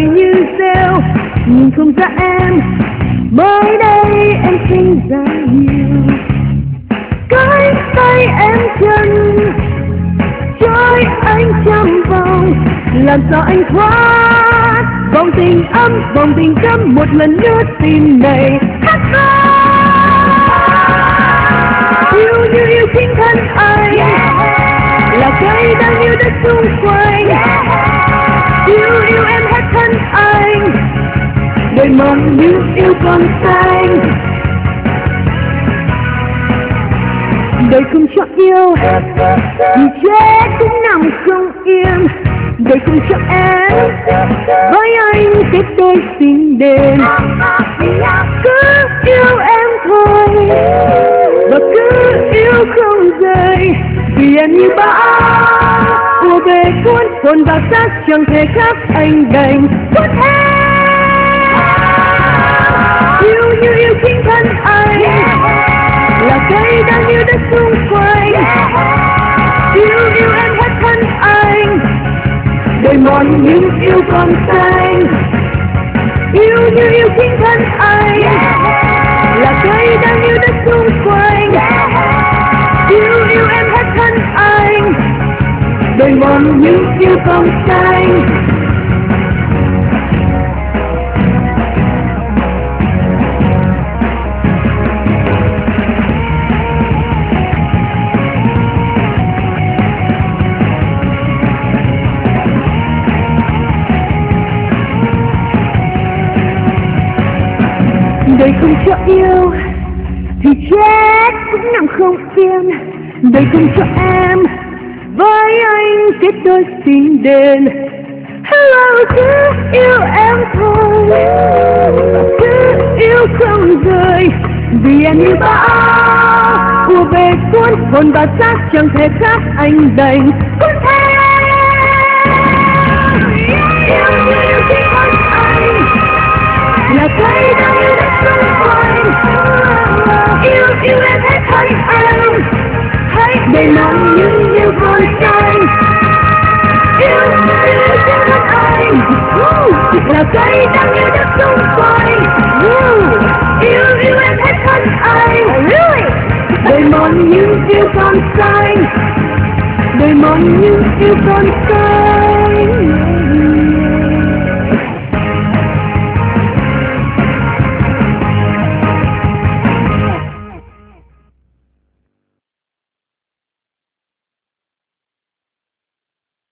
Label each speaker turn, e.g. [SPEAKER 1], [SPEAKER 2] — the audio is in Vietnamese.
[SPEAKER 1] cười như rêu, nhìn không ra em mới đây em sinh ra nhiều. Cái tay em chân trôi anh trăm vòng, làm sao anh thoát vòng tình âm, vòng tình cấm, một lần nữa tim này hát vang. Yêu như yêu chính thân anh, là cây đang yêu đất xung quanh. Yêu em hết thân anh, đời mòn như yêu con xanh. Đời không cho yêu thì chết cũng nằm không yên. Đời không cho em với anh kết đôi tình đền. Cứ yêu em thôi và cứ yêu không rời, vì em như bão ùa về cuốn hồn vào xác, chẳng thể khác anh đành cuốn theo. Yêu như yêu chính thân anh, là cây đang yêu đất xung quanh. Yêu em hết thân anh, đời mòn như yêu con xanh. Yêu như yêu chính thân anh, là cây đang yêu đất xung quanh. Yêu em hết thân anh, đời mòn như yêu con xanh. Đời không cho yêu thì chết cũng nằm không yên. Đời không cho em với anh kết đôi tình đền. Hello, cứ yêu em thôi, cứ yêu không rời, vì em như bão ùa về cuốn hồn vào xác, chẳng thể khác anh đành cuốn theo. Yêu chính thân anh, là cây đang yêu đất xung quanh. Yêu em hết thân anh, hãy để lòng như yêu con xanh. Yêu chính thân anh, là cây đang yêu đất xung quanh. Yêu em hết thân anh, đời mòn như yêu con xanh, đời mòn như yêu con xanh.